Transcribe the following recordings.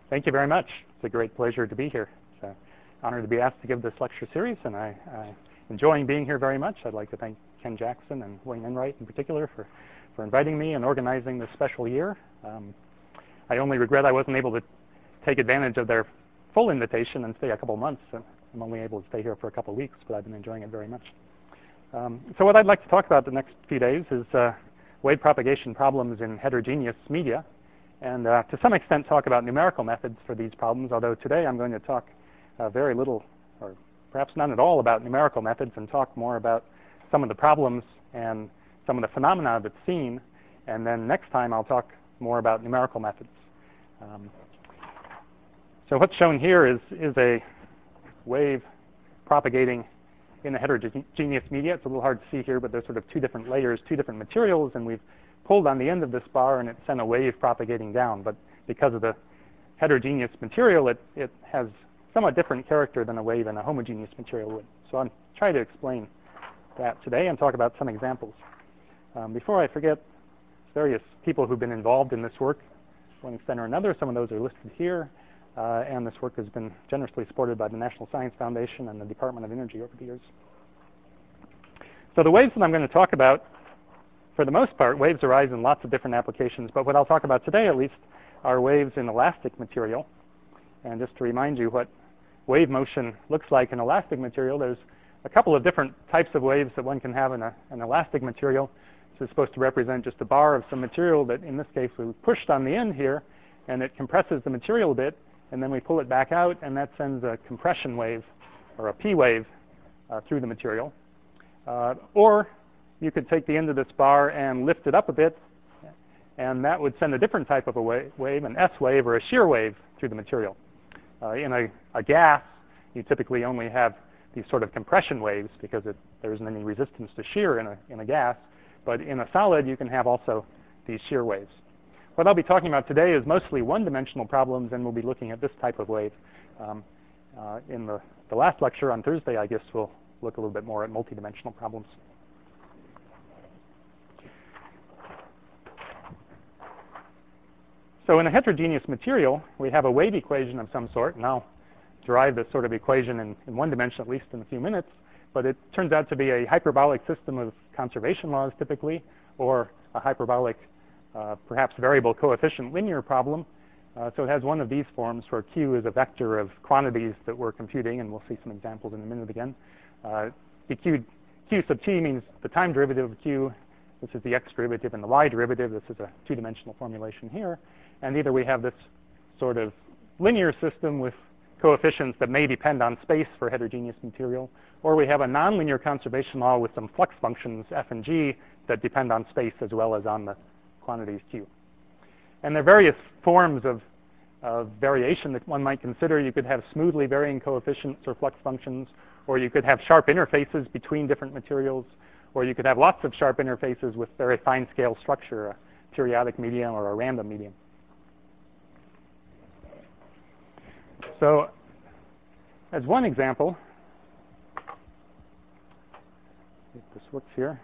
Thank you very much. It's a great pleasure to be here. It's an honor to be asked to give this lecture series, and I'm enjoying being here very much. I'd like to thank Ken Jackson and Wayne Enright in particular for inviting me and organizing this special year. I only regret I wasn't able to take advantage of their full invitation and stay a couple months. I'm only able to stay here for a couple weeks, but I've been enjoying it very much. So what I'd like to talk about the next few days is wave propagation problems in heterogeneous media, and to some extent talk about numerical methods for these problems, although today I'm going to talk very little, or perhaps none at all, about numerical methods and talk more about some of the problems and some of the phenomena that's seen, and then next time I'll talk more about numerical methods. So what's shown here is a wave propagating in a heterogeneous media. It's a little hard to see here, but there's sort of two different layers, two different materials, and we've pulled on the end of this bar and it sent a wave propagating down. But because of the heterogeneous material, it has somewhat different character than a wave in a homogeneous material would. So I'll try to explain that today and talk about some examples. Before I forget, various people who've been involved in this work to one extent or another. Some of those are listed here, and this work has been generously supported by the National Science Foundation and the Department of Energy over the years. So the waves that I'm going to talk about, for the most part, waves arise in lots of different applications, but what I'll talk about today, at least, are waves in elastic material. And just to remind you what wave motion looks like in elastic material, there's a couple of different types of waves that one can have in an elastic material. This is supposed to represent just a bar of some material that, in this case, we pushed on the end here, and it compresses the material a bit, and then we pull it back out, and that sends a compression wave, or a P wave, through the material. Or you could take the end of this bar and lift it up a bit, and that would send a different type of a wave, an S wave or a shear wave through the material. In a gas, you typically only have these sort of compression waves because there isn't any resistance to shear in a gas. But in a solid, you can have also these shear waves. What I'll be talking about today is mostly one-dimensional problems, and we'll be looking at this type of wave. In the last lecture on Thursday, I guess we'll look a little bit more at multidimensional problems. So in a heterogeneous material, we have a wave equation of some sort, and I'll derive this sort of equation in one dimension, at least in a few minutes. But it turns out to be a hyperbolic system of conservation laws, typically, or a hyperbolic, perhaps variable coefficient linear problem. So it has one of these forms where Q is a vector of quantities that we're computing, and we'll see some examples in a minute again. Q sub t means the time derivative of Q. This is the x derivative and the y derivative. This is a two-dimensional formulation here. And either we have this sort of linear system with coefficients that may depend on space for heterogeneous material, or we have a nonlinear conservation law with some flux functions, f and g, that depend on space as well as on the quantities q. And there are various forms of variation that one might consider. You could have smoothly varying coefficients or flux functions, or you could have sharp interfaces between different materials, or you could have lots of sharp interfaces with very fine-scale structure, a periodic medium or a random medium. So as one example, if this works here.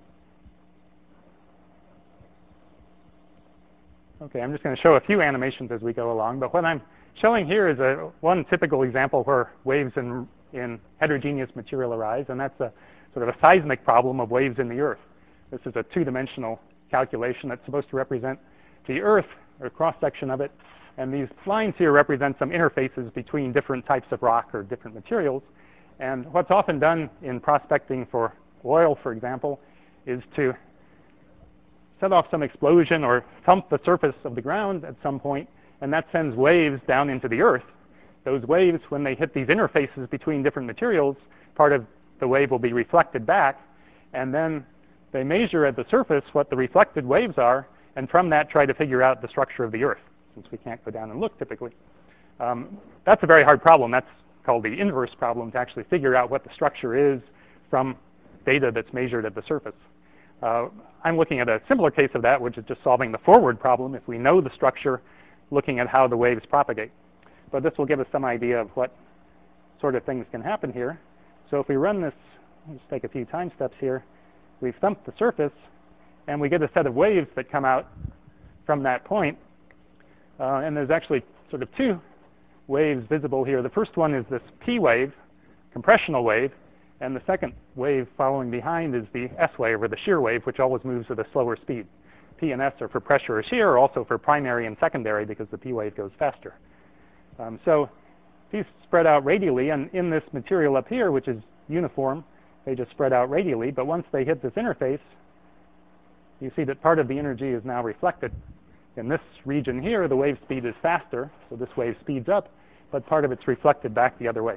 Okay, I'm just going to show a few animations as we go along, but what I'm showing here is one typical example where waves in heterogeneous material arise, and that's a sort of a seismic problem of waves in the Earth. This is a two-dimensional calculation that's supposed to represent the Earth, or cross-section of it, and these lines here represent some interfaces between different types of rock or different materials. And what's often done in prospecting for oil, for example, is to set off some explosion or thump the surface of the ground at some point, and that sends waves down into the Earth. Those waves, when they hit these interfaces between different materials, part of the wave will be reflected back, and then they measure at the surface what the reflected waves are, and from that try to figure out the structure of the Earth, since we can't go down and look typically. That's a very hard problem. That's called the inverse problem, to actually figure out what the structure is from data that's measured at the surface. I'm looking at a simpler case of that, which is just solving the forward problem if we know the structure, looking at how the waves propagate. But this will give us some idea of what sort of things can happen here. So if we run this, let's take a few time steps here. We've thumped the surface, and we get a set of waves that come out from that point. And there's actually sort of two waves visible here. The first one is this P wave, compressional wave, and the second wave following behind is the S wave, or the shear wave, which always moves at a slower speed. P and S are for pressure or shear, or also for primary and secondary because the P wave goes faster. So these spread out radially, and in this material up here, which is uniform, they just spread out radially, but once they hit this interface, you see that part of the energy is now reflected. In this region here, the wave speed is faster, so this wave speeds up, but part of it's reflected back the other way.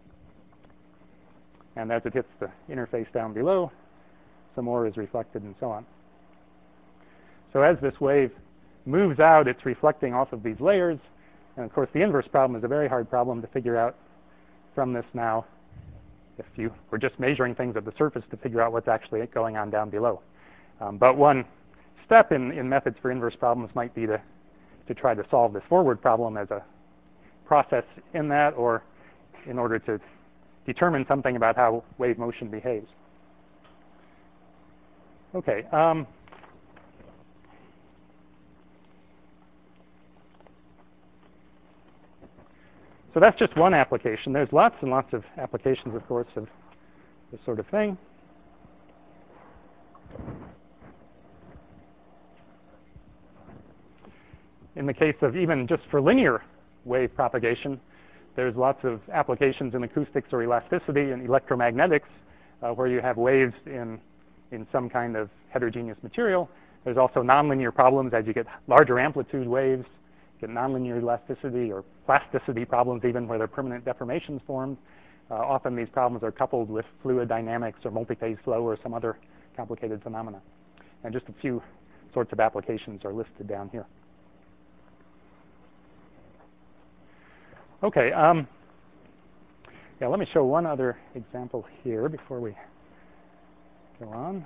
And as it hits the interface down below, some more is reflected and so on. So as this wave moves out, it's reflecting off of these layers. And of course, the inverse problem is a very hard problem to figure out from this now if you were just measuring things at the surface to figure out what's actually going on down below. But one step in methods for inverse problems might be to try to solve this forward problem as a process in that, or in order to determine something about how wave motion behaves. Okay. So that's just one application. There's lots and lots of applications, of course, of this sort of thing. In the case of even just for linear wave propagation, there's lots of applications in acoustics or elasticity and electromagnetics where you have waves in some kind of heterogeneous material. There's also nonlinear problems as you get larger amplitude waves, get nonlinear elasticity or plasticity problems even where there are permanent deformations formed. Often these problems are coupled with fluid dynamics or multi-phase flow or some other complicated phenomena. And just a few sorts of applications are listed down here. Okay, yeah, let me show one other example here before we go on.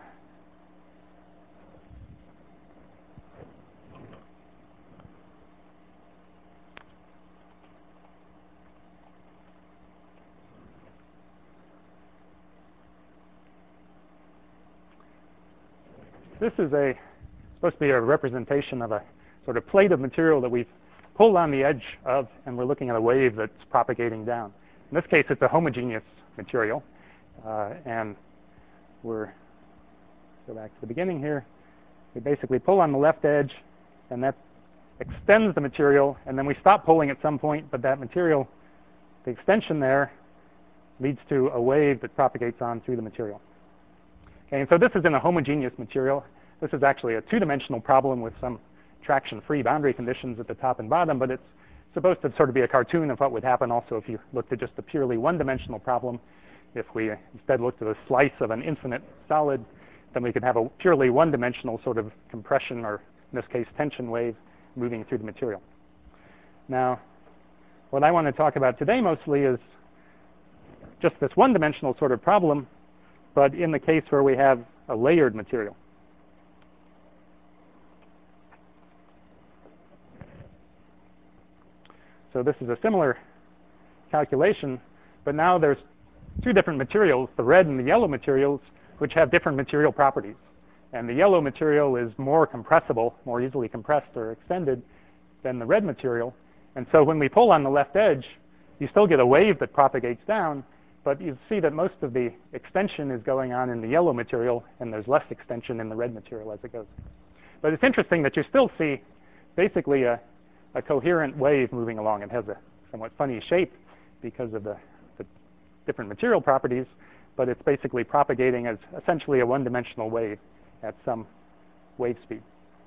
This is supposed to be a representation of a sort of plate of material that we've pulled on the edge of, and we're looking at a wave that's propagating down. In this case, it's a homogeneous material, and go back to the beginning here. We basically pull on the left edge, and that extends the material, and then we stop pulling at some point, but that material, the extension there, leads to a wave that propagates on through the material. Okay, and so this is in a homogeneous material. This is actually a two-dimensional problem with some traction-free boundary conditions at the top and bottom, but it's supposed to sort of be a cartoon of what would happen also if you looked at just a purely one-dimensional problem. If we instead looked at a slice of an infinite solid, then we could have a purely one-dimensional sort of compression, or in this case, tension wave moving through the material. Now, what I want to talk about today mostly is just this one-dimensional sort of problem, but in the case where we have a layered material. So this is a similar calculation, but now there's two different materials, the red and the yellow materials, which have different material properties. And the yellow material is more compressible, more easily compressed or extended than the red material. And so when we pull on the left edge, you still get a wave that propagates down, but you see that most of the extension is going on in the yellow material, and there's less extension in the red material as it goes. But it's interesting that you still see basically a coherent wave moving along. It has a somewhat funny shape because of the different material properties, but it's basically propagating as essentially a one-dimensional wave at some wave speed.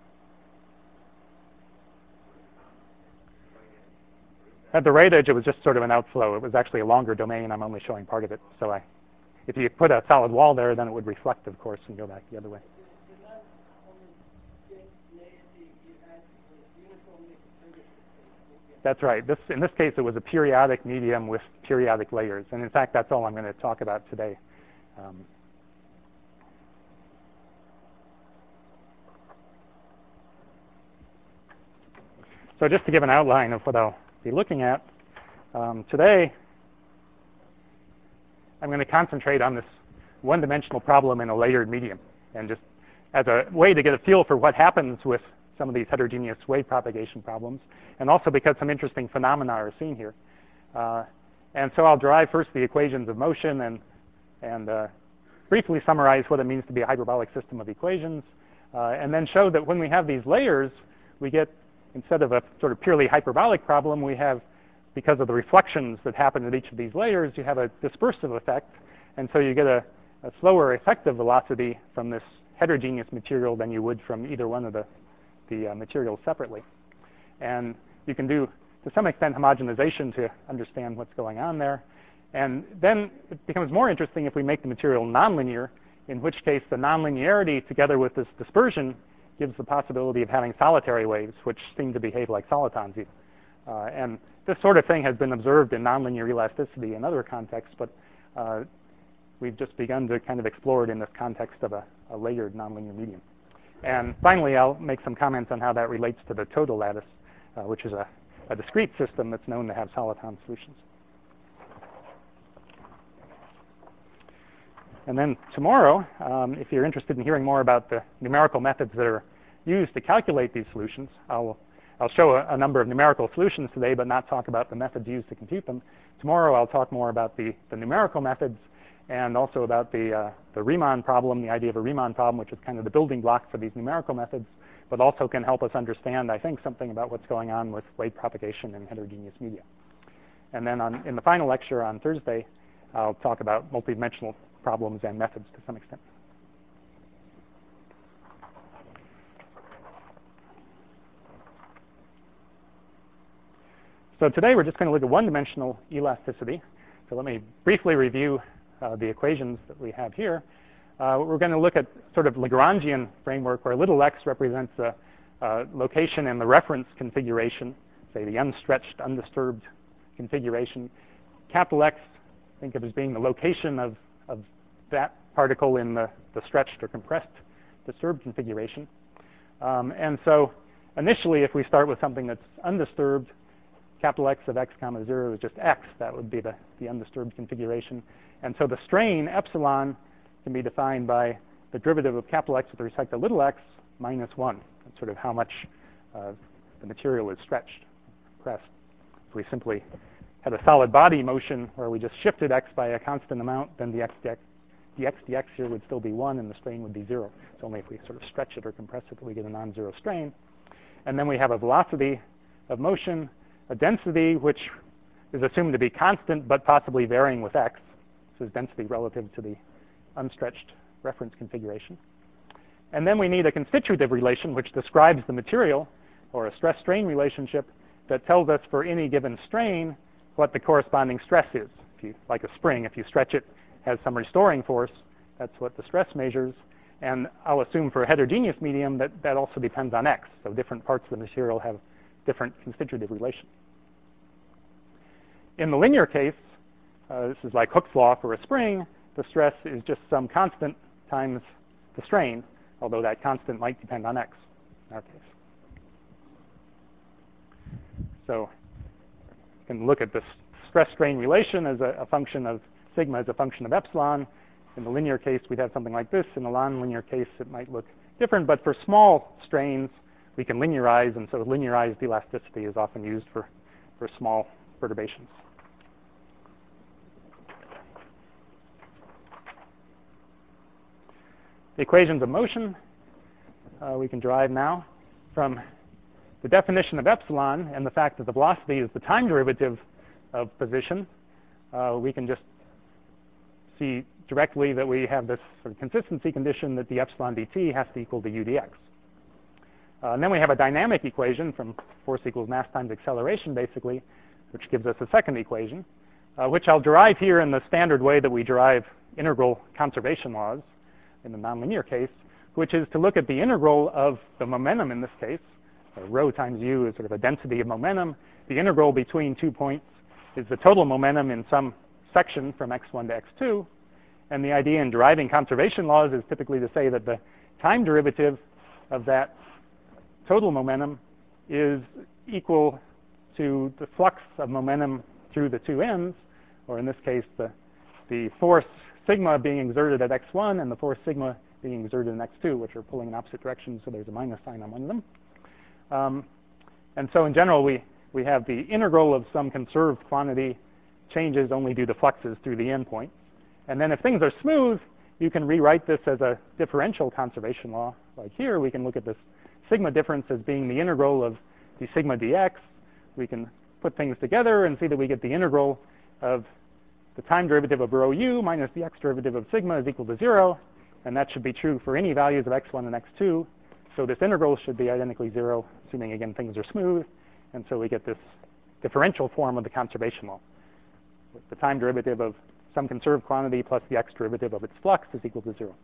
At the right edge, it was just sort of an outflow. It was actually a longer domain. I'm only showing part of it. So if you put a solid wall there, then it would reflect, of course, and go back the other way. That's right. In this case, it was a periodic medium with periodic layers. And in fact, that's all I'm going to talk about today. So just to give an outline of what I'll be looking at, today I'm going to concentrate on this one-dimensional problem in a layered medium. And just as a way to get a feel for what happens with some of these heterogeneous wave propagation problems, and also because some interesting phenomena are seen here. And so I'll derive first the equations of motion and briefly summarize what it means to be a hyperbolic system of equations, and then show that when we have these layers, we get, instead of a sort of purely hyperbolic problem, we have, because of the reflections that happen at each of these layers, you have a dispersive effect, and so you get a slower effective velocity from this heterogeneous material than you would from either one of the materials separately. And you can do, to some extent, homogenization to understand what's going on there. And then it becomes more interesting if we make the material nonlinear, in which case the nonlinearity together with this dispersion gives the possibility of having solitary waves, which seem to behave like solitons. And this sort of thing has been observed in nonlinear elasticity in other contexts, but we've just begun to kind of explore it in this context of a layered nonlinear medium. And finally, I'll make some comments on how that relates to the total lattice, which is a discrete system that's known to have soliton solutions. And then tomorrow, if you're interested in hearing more about the numerical methods that are used to calculate these solutions, I'll show a number of numerical solutions today, but not talk about the methods used to compute them. Tomorrow, I'll talk more about the numerical methods and also about the Riemann problem, the idea of a Riemann problem, which is kind of the building block for these numerical methods, but also can help us understand, I think, something about what's going on with wave propagation in heterogeneous media. And then in the final lecture on Thursday, I'll talk about multidimensional problems and methods to some extent. So today we're just going to look at one-dimensional elasticity. So let me briefly review the equations that we have here. We're going to look at sort of Lagrangian framework where little x represents a location in the reference configuration, say the unstretched, undisturbed configuration. Capital X, think of as being the location of that particle in the stretched or compressed disturbed configuration. And so initially, if we start with something that's undisturbed, capital X of x comma 0 is just x. That would be the undisturbed configuration. And so the strain, epsilon, can be defined by the derivative of capital X with respect to little x minus 1. That's sort of how much the material is stretched, compressed. If we simply had a solid body motion where we just shifted x by a constant amount, then the dx here would still be 1 and the strain would be 0. It's only if we sort of stretch it or compress it that we get a non-zero strain. And then we have a velocity of motion, a density which is assumed to be constant but possibly varying with x. This is density relative to the unstretched reference configuration. And then we need a constitutive relation which describes the material, or a stress-strain relationship that tells us for any given strain what the corresponding stress is. If you, like a spring, if you stretch it, has some restoring force, that's what the stress measures. And I'll assume for a heterogeneous medium that also depends on x. So different parts of the material have different constitutive relation. In the linear case, this is like Hooke's law for a spring, the stress is just some constant times the strain, although that constant might depend on x in our case. So you can look at this stress-strain relation as a function of sigma as a function of epsilon. In the linear case, we'd have something like this. In the non-linear case, it might look different. But for small strains, we can linearize. And so linearized elasticity is often used for small perturbations. The equations of motion we can derive now from the definition of epsilon and the fact that the velocity is the time derivative of position. We can just see directly that we have this sort of consistency condition that the epsilon dt has to equal to u dx. And then we have a dynamic equation from force equals mass times acceleration, basically, which gives us a second equation, which I'll derive here in the standard way that we derive integral conservation laws in the nonlinear case, which is to look at the integral of the momentum in this case. Rho times u is sort of a density of momentum. The integral between 2 points is the total momentum in some section from x1 to x2. And the idea in deriving conservation laws is typically to say that the time derivative of that total momentum is equal to the flux of momentum through the two ends, or in this case, the force sigma being exerted at x1 and the force sigma being exerted in x2, which are pulling in opposite directions, so there's a minus sign on one of them. And so in general, we have the integral of some conserved quantity changes only due to fluxes through the endpoint. And then if things are smooth, you can rewrite this as a differential conservation law. Like here, we can look at this sigma difference as being the integral of the sigma dx. We can put things together and see that we get the integral of the time derivative of rho u minus the x derivative of sigma is equal to 0. And that should be true for any values of x1 and x2. So this integral should be identically 0, assuming, again, things are smooth. And so we get this differential form of the conservation law. The time derivative of some conserved quantity plus the x derivative of its flux is equal to 0.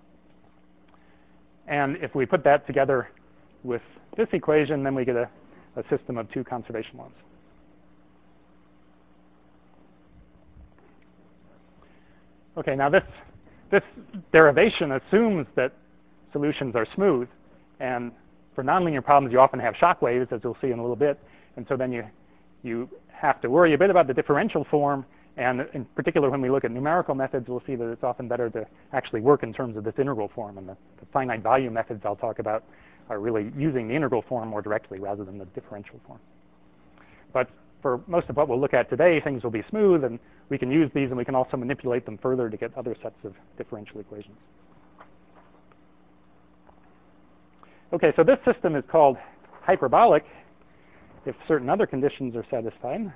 And if we put that together with this equation, then we get a system of two conservation laws. Okay, now this derivation assumes that solutions are smooth. And for nonlinear problems, you often have shock waves, as you'll see in a little bit. And so then you have to worry a bit about the differential form. And in particular, when we look at numerical methods, we'll see that it's often better to actually work in terms of this integral form. And the finite value methods I'll talk about are really using the integral form more directly rather than the differential form. But for most of what we'll look at today, things will be smooth, and we can use these, and we can also manipulate them further to get other sets of differential equations. Okay, so this system is called hyperbolic if certain other conditions are satisfied.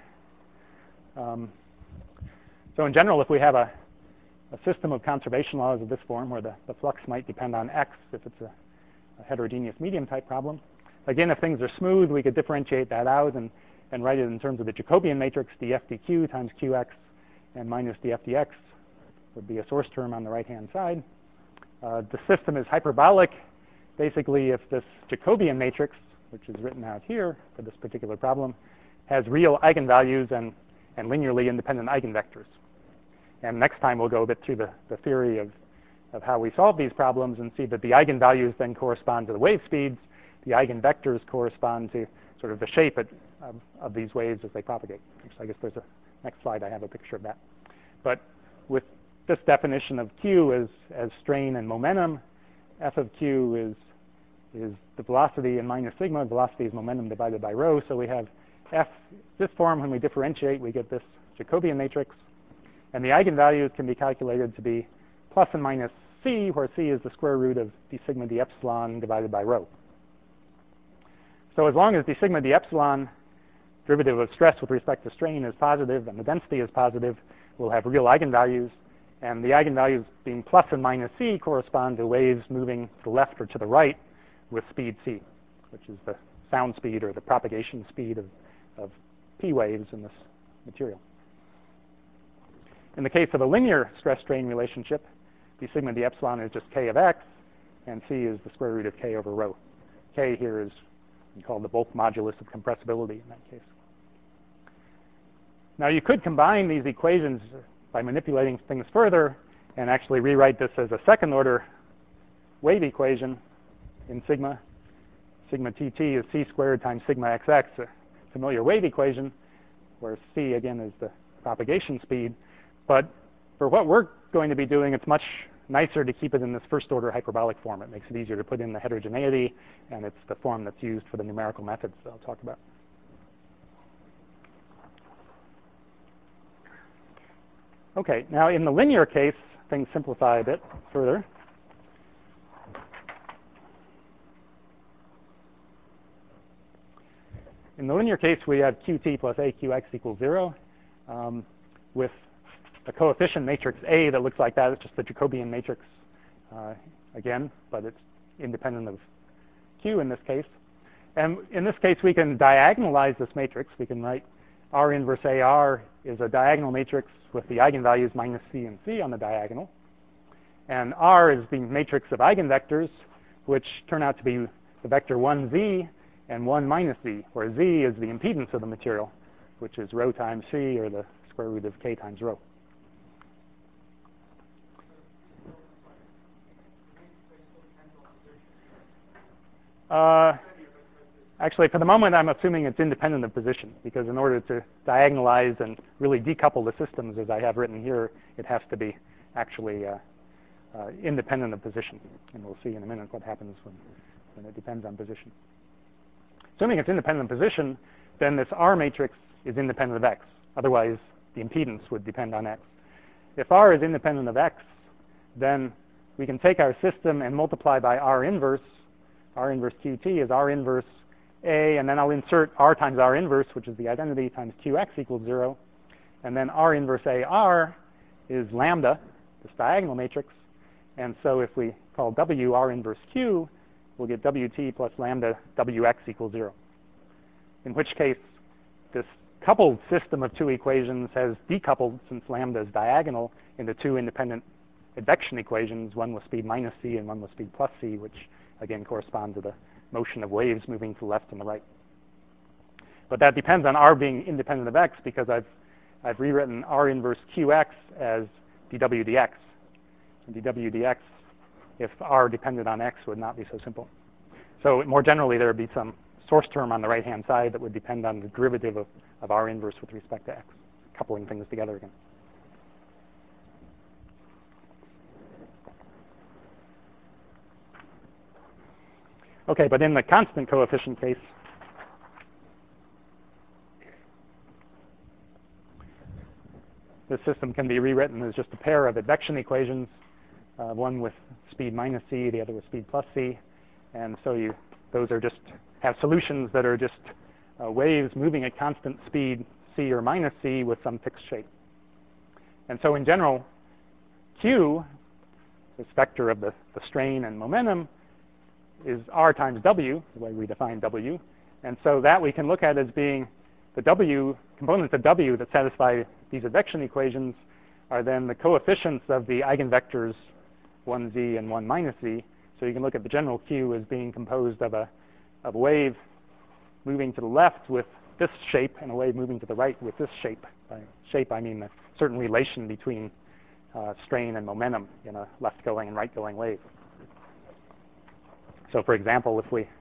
So in general, if we have a system of conservation laws of this form where the flux might depend on x if it's a heterogeneous medium type problem. Again, if things are smooth, we could differentiate that out and write it in terms of the Jacobian matrix, df dq times qx, and minus df dx would be a source term on the right-hand side. The system is hyperbolic basically if this Jacobian matrix, which is written out here for this particular problem, has real eigenvalues and linearly independent eigenvectors. And next time we'll go a bit through the theory of how we solve these problems and see that the eigenvalues then correspond to the wave speeds. The eigenvectors correspond to sort of the shape of these waves as they propagate. So I guess there's a next slide. I have a picture of that. But with this definition of q as strain and momentum, f of q is the velocity and minus sigma. Velocity is momentum divided by rho. So we have f, this form, when we differentiate, we get this Jacobian matrix. And the eigenvalues can be calculated to be plus and minus c, where c is the square root of d sigma d epsilon divided by rho. So as long as d sigma d epsilon, derivative of stress with respect to strain, is positive and the density is positive, we'll have real eigenvalues. And the eigenvalues being plus and minus c correspond to waves moving to the left or to the right with speed c, which is the sound speed or the propagation speed of p waves in this material. In the case of a linear stress-strain relationship, d sigma d epsilon is just k of x, and c is the square root of k over rho. K here is called the bulk modulus of compressibility in that case. Now you could combine these equations by manipulating things further and actually rewrite this as a second order wave equation in sigma. Sigma tt is c squared times sigma xx, a familiar wave equation, where c again is the propagation speed. But for what we're going to be doing, it's much nicer to keep it in this first order hyperbolic form. It makes it easier to put in the heterogeneity, and it's the form that's used for the numerical methods that I'll talk about. Okay, now in the linear case, things simplify a bit further. In the linear case, we have qt plus aqx equals 0 with a coefficient matrix A that looks like that. It's just the Jacobian matrix again, but it's independent of Q in this case. And in this case, we can diagonalize this matrix. We can write R inverse AR is a diagonal matrix with the eigenvalues minus C and C on the diagonal. And R is the matrix of eigenvectors, which turn out to be the vector 1z and 1 minus z, where z is the impedance of the material, which is rho times C, or the square root of k times rho. Actually, for the moment, I'm assuming it's independent of position, because in order to diagonalize and really decouple the systems, as I have written here, it has to be actually independent of position. And we'll see in a minute what happens when it depends on position. Assuming it's independent of position, then this R matrix is independent of X. Otherwise, the impedance would depend on X. If R is independent of X, then we can take our system and multiply by R inverse. R inverse QT is R inverse A, and then I'll insert R times R inverse, which is the identity, times QX equals 0. And then R inverse AR is lambda, this diagonal matrix. And so if we call W R inverse Q, we'll get WT plus lambda WX equals 0. In which case, this coupled system of two equations has decoupled, since lambda is diagonal, into two independent advection equations, one with speed minus c and one with speed plus c, which again correspond to the motion of waves moving to the left and the right. But that depends on R being independent of X, because I've rewritten R inverse QX as dW dx. And dW dx, if R depended on X, would not be so simple. So more generally, there would be some source term on the right-hand side that would depend on the derivative of R inverse with respect to X, coupling things together again. Okay, but in the constant coefficient case, this system can be rewritten as just a pair of advection equations, one with speed minus c, the other with speed plus c. And so those are just have solutions that are just waves moving at constant speed c or minus c with some fixed shape. And so in general, Q, this vector of the strain and momentum, is R times W, the way we define W. And so that we can look at as being the W, components of W that satisfy these advection equations are then the coefficients of the eigenvectors 1z and 1 minus z. So you can look at the general Q as being composed of a wave moving to the left with this shape and a wave moving to the right with this shape. By shape, I mean a certain relation between strain and momentum in a left-going and right-going wave. So for example, if we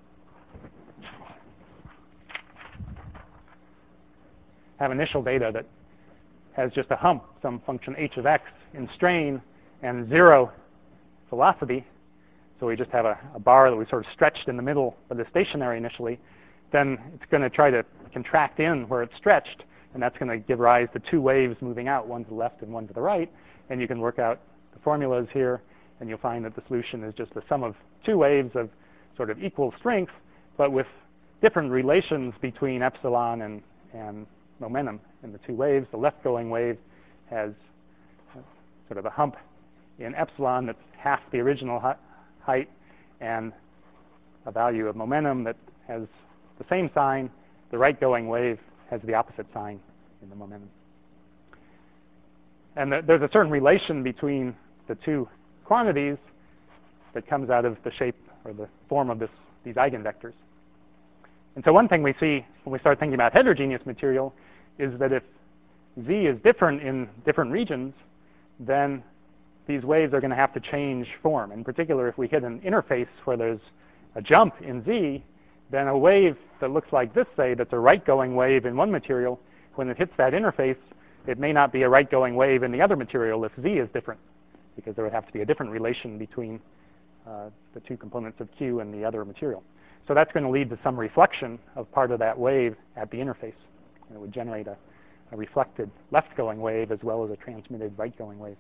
have initial data that has just a hump, some function h of x in strain and 0 velocity, so we just have a bar that we sort of stretched in the middle of the stationary initially, then it's going to try to contract in where it's stretched, and that's going to give rise to two waves moving out, one to the left and one to the right. And you can work out the formulas here, and you'll find that the solution is just the sum of two waves of sort of equal strength, but with different relations between epsilon and momentum in the two waves. The left-going wave has sort of a hump in epsilon that's half the original height, and a value of momentum that has the same sign. The right-going wave has the opposite sign in the momentum. And there's a certain relation between the two quantities that comes out of the shape or the form of these eigenvectors. And so one thing we see when we start thinking about heterogeneous material is that if z is different in different regions, then these waves are going to have to change form. In particular, if we hit an interface where there's a jump in z, then a wave that looks like this, say, that's a right-going wave in one material, when it hits that interface, it may not be a right-going wave in the other material if z is different, because there would have to be a different relation between the two components of Q and the other material. So that's going to lead to some reflection of part of that wave at the interface. And it would generate a reflected left-going wave as well as a transmitted right-going wave.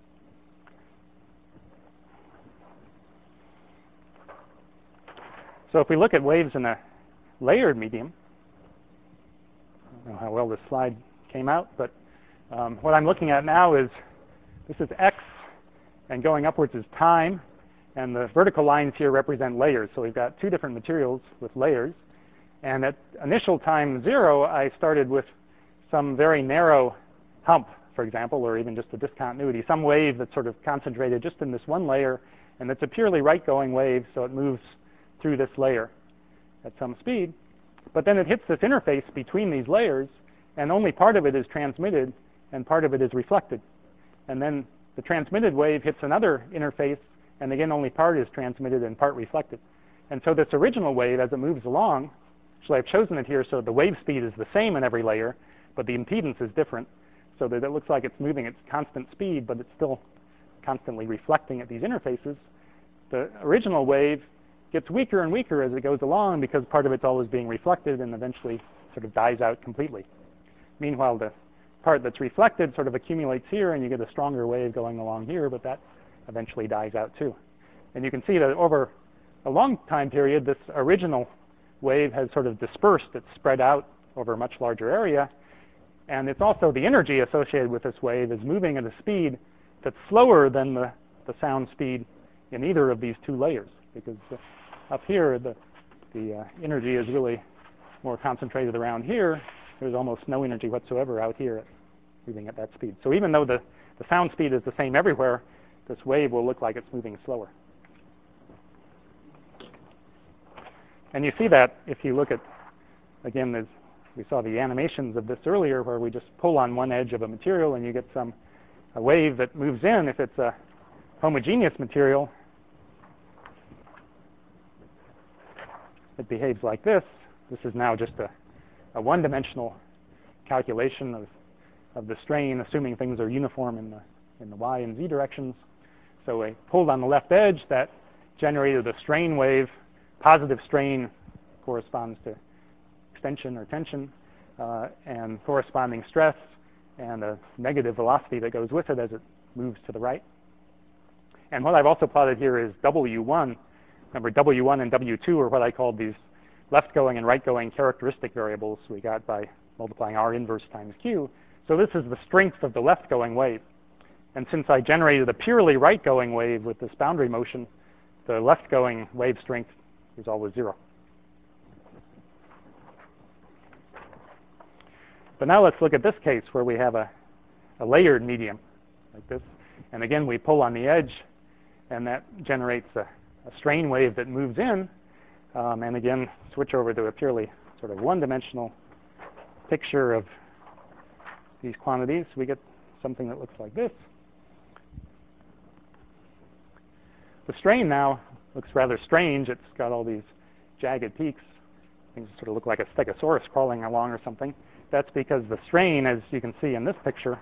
So if we look at waves in a layered medium, I don't know how well this slide came out, but what I'm looking at now is this is x, and going upwards is time, and the vertical lines here represent layers. So we've got two different materials with layers. And at initial time 0, I started with some very narrow hump, for example, or even just a discontinuity, some wave that's sort of concentrated just in this one layer, and it's a purely right-going wave, so it moves through this layer at some speed. But then it hits this interface between these layers, and only part of it is transmitted, and part of it is reflected. And then the transmitted wave hits another interface, and again, only part is transmitted and part reflected. And so this original wave, as it moves along, actually I've chosen it here so the wave speed is the same in every layer, but the impedance is different, so that it looks like it's moving at constant speed, but it's still constantly reflecting at these interfaces. The original wave gets weaker and weaker as it goes along because part of it's always being reflected and eventually sort of dies out completely. Meanwhile, the part that's reflected sort of accumulates here, and you get a stronger wave going along here, but that eventually dies out too. And you can see that over a long time period, this original wave has sort of dispersed. It's spread out over a much larger area. And it's also the energy associated with this wave is moving at a speed that's slower than the sound speed in either of these two layers, because up here, the energy is really more concentrated around here. There's almost no energy whatsoever out here moving at that speed. So even though the sound speed is the same everywhere, this wave will look like it's moving slower. And you see that if you look at, again, we saw the animations of this earlier where we just pull on one edge of a material and you get a wave that moves in. If it's a homogeneous material, it behaves like this. This is now just a one-dimensional calculation of the strain, assuming things are uniform in the y and z directions. So I pulled on the left edge. That generated a strain wave. Positive strain corresponds to extension or tension, and corresponding stress, and a negative velocity that goes with it as it moves to the right. And what I've also plotted here is W1. Remember, W1 and W2 are what I called these left-going and right-going characteristic variables we got by multiplying R inverse times Q. So this is the strength of the left-going wave. And since I generated a purely right-going wave with this boundary motion, the left-going wave strength is always 0. But now let's look at this case where we have a layered medium like this. And again, we pull on the edge, and that generates a strain wave that moves in. And again, switch over to a purely sort of one-dimensional picture of these quantities. We get something that looks like this. The strain now looks rather strange. It's got all these jagged peaks. Things sort of look like a stegosaurus crawling along or something. That's because the strain, as you can see in this picture,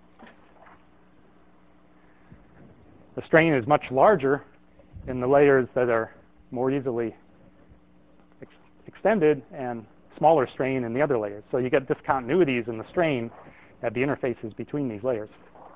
the strain is much larger in the layers that are more easily extended and smaller strain in the other layers. So you get discontinuities in the strain at the interfaces between these layers.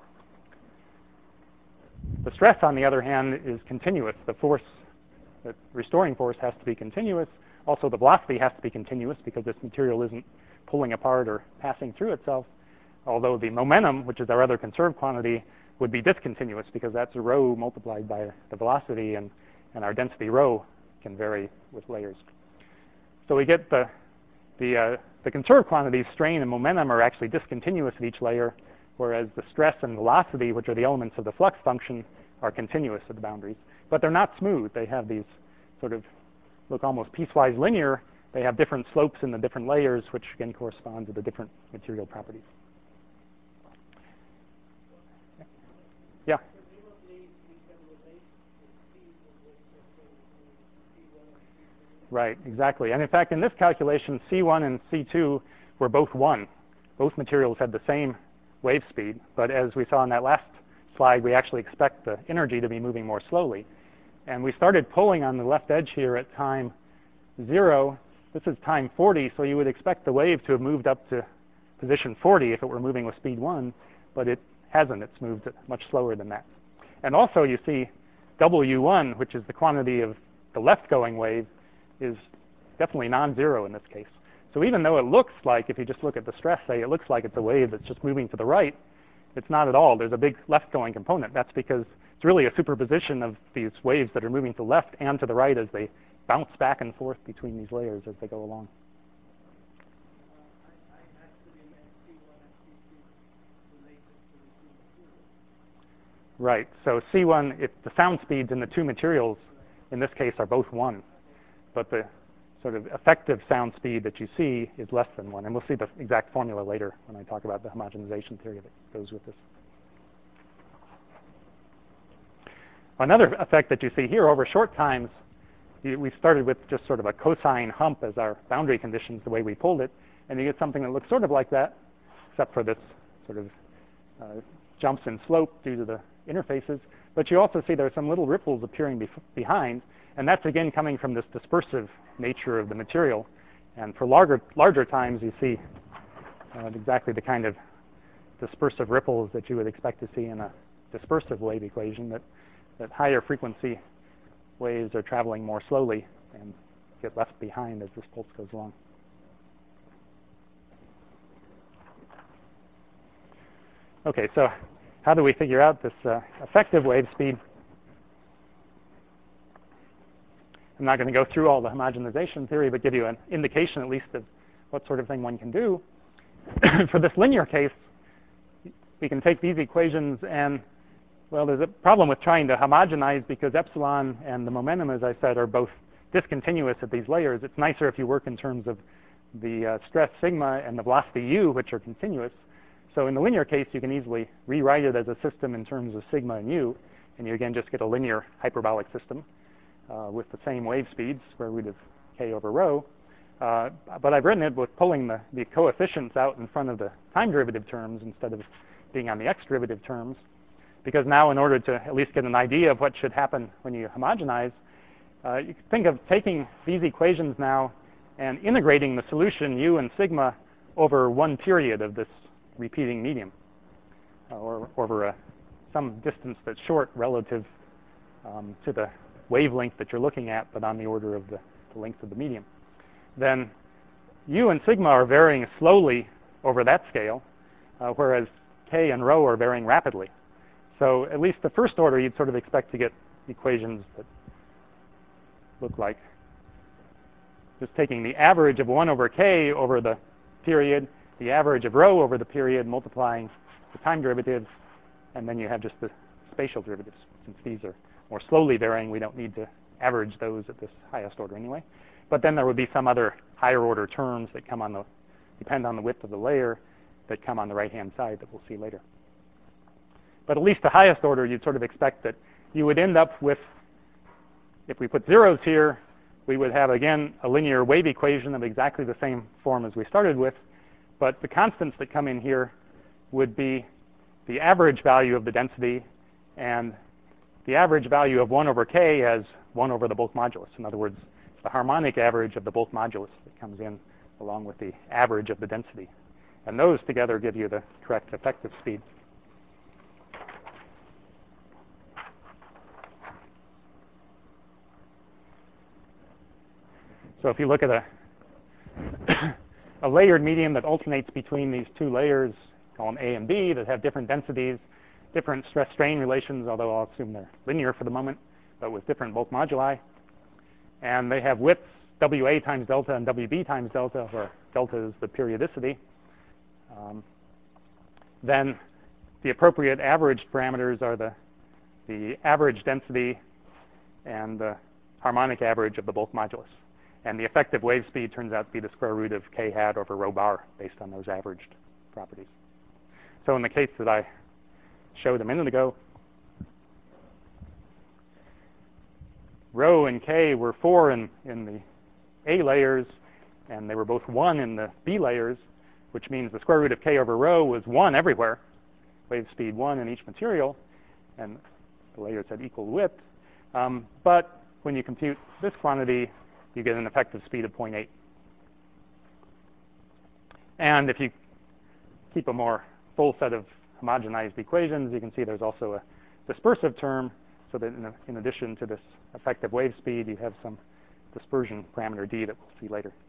The stress, on the other hand, is continuous. The force, the restoring force, has to be continuous. Also, the velocity has to be continuous because this material isn't pulling apart or passing through itself, although the momentum, which is our other conserved quantity, would be discontinuous because that's a rho multiplied by the velocity, and our density rho can vary with layers. So we get the conserved quantities, strain and momentum, are actually discontinuous at each layer, whereas the stress and velocity, which are the elements of the flux function, are continuous at the boundaries. But they're not smooth. They have these sort of look almost piecewise linear. They have different slopes in the different layers, which again correspond to the different material properties. Yeah. Right, exactly. And in fact, in this calculation, C1 and C2 were both 1. Both materials had the same wave speed, but as we saw in that last slide, we actually expect the energy to be moving more slowly. And we started pulling on the left edge here at time 0. This is time 40, so you would expect the wave to have moved up to position 40 if it were moving with speed 1, but it hasn't. It's moved much slower than that. And also you see W1, which is the quantity of the left-going wave, is definitely non-zero in this case. So even though it looks like, if you just look at the stress, say, it looks like it's a wave that's just moving to the right, it's not at all. There's a big left-going component. That's because it's really a superposition of these waves that are moving to the left and to the right as they bounce back and forth between these layers as they go along. Right. So C1, if the sound speeds in the two materials, in this case, are both 1. But the sort of effective sound speed that you see is less than 1. And we'll see the exact formula later when I talk about the homogenization theory that goes with this. Another effect that you see here over short times, we started with just sort of a cosine hump as our boundary conditions, the way we pulled it. And you get something that looks sort of like that, except for this sort of jumps in slope due to the interfaces. But you also see there are some little ripples appearing behind, and that's again coming from this dispersive nature of the material. And for larger times, you see exactly the kind of dispersive ripples that you would expect to see in a dispersive wave equation, that higher frequency waves are traveling more slowly and get left behind as this pulse goes along. Okay, so how do we figure out this effective wave speed? I'm not going to go through all the homogenization theory, but give you an indication at least of what sort of thing one can do. For this linear case, we can take these equations and, well, there's a problem with trying to homogenize because epsilon and the momentum, as I said, are both discontinuous at these layers. It's nicer if you work in terms of the stress sigma and the velocity u, which are continuous. So in the linear case, you can easily rewrite it as a system in terms of sigma and u, and you again just get a linear hyperbolic system with the same wave speeds, square root of k over rho. But I've written it with pulling the coefficients out in front of the time derivative terms instead of being on the x derivative terms, because now in order to at least get an idea of what should happen when you homogenize, you can think of taking these equations now and integrating the solution u and sigma over one period of this repeating medium, or over some distance that's short relative to the wavelength that you're looking at, but on the order of the length of the medium. Then u and sigma are varying slowly over that scale, whereas k and rho are varying rapidly. So at least the first order, you'd sort of expect to get equations that look like just taking the average of 1 over k over the period, the average of rho over the period, multiplying the time derivatives, and then you have just the spatial derivatives. Since these are more slowly varying, we don't need to average those at this highest order anyway. But then there would be some other higher order terms that come on depend on the width of the layer, that come on the right-hand side that we'll see later. But at least the highest order, you'd sort of expect that you would end up with, if we put zeros here, we would have, again, a linear wave equation of exactly the same form as we started with. But the constants that come in here would be the average value of the density and the average value of 1 over k as 1 over the bulk modulus. In other words, it's the harmonic average of the bulk modulus that comes in along with the average of the density. And those together give you the correct effective speed. So if you look at a layered medium that alternates between these two layers, call them A and B, that have different densities, different stress-strain relations, although I'll assume they're linear for the moment, but with different bulk moduli. And they have widths, WA times delta and WB times delta, where delta is the periodicity. Then the appropriate average parameters are the average density and the harmonic average of the bulk modulus. And the effective wave speed turns out to be the square root of k hat over rho bar based on those averaged properties. So in the case that I showed a minute ago, rho and k were 4 in the A layers, and they were both 1 in the B layers, which means the square root of k over rho was 1 everywhere, wave speed 1 in each material, and the layers had equal width. But when you compute this quantity, you get an effective speed of 0.8. And if you keep a more full set of homogenized equations, you can see there's also a dispersive term, so that in addition to this effective wave speed, you have some dispersion parameter d that we'll see later.